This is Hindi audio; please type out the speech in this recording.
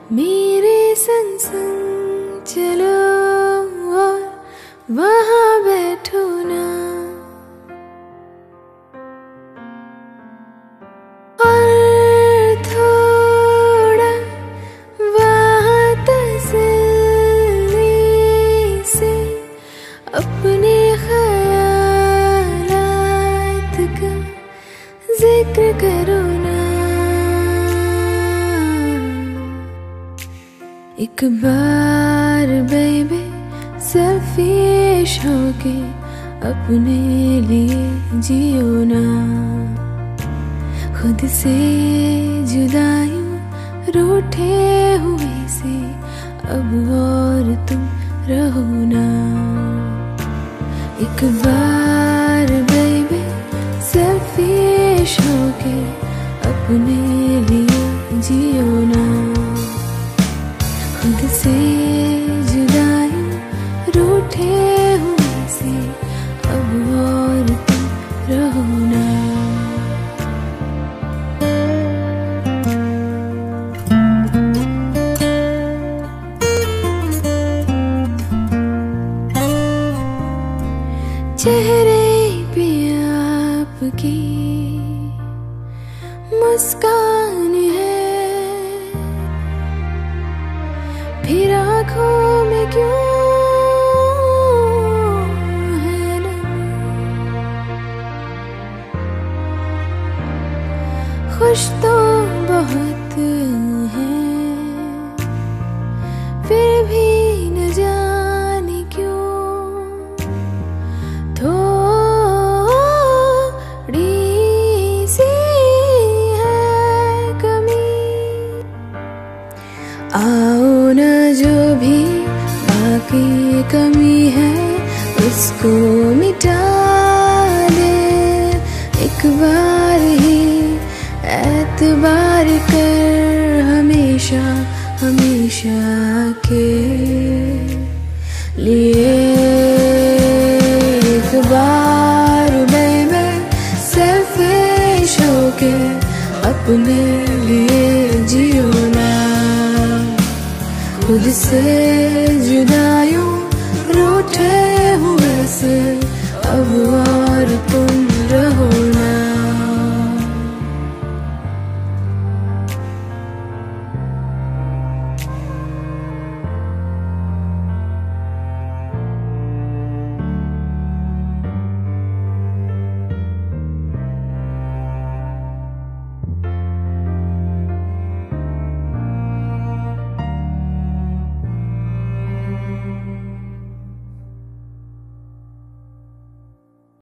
मेरे संग संग चलो और वहाँ बैठो ना, और थोड़ा वहाँ तसल्ली से अपने ख्यालात का जिक्र करो ना। एक बार बेबी सेल्फिश होके अपने लिए जियो ना, खुद से जुदाइयों रूठे हुए से अब और तुम रहो ना। एक बार बेबी सेल्फिश होके अपने लिए जियो ना, खुद से जुदाइयों रूठे हुए से अब और तुम रहो ना। चेहरे पे आपकी मुस्कान है, फिर आँखों में क्यों है नमी। खुश तो बहुत है, फिर भी न जाने क्यों थोड़ी सी है कमी। आओ न जो भी बाकी कमी है उसको मिटा दे, एक बार ही एतबार कर हमेशा हमेशा के लिए। एक बार बेबी सेल्फिश होके अपने लिए जियो ना, खुद से जुदाइयों रूठे हुए से अब और तुम रहो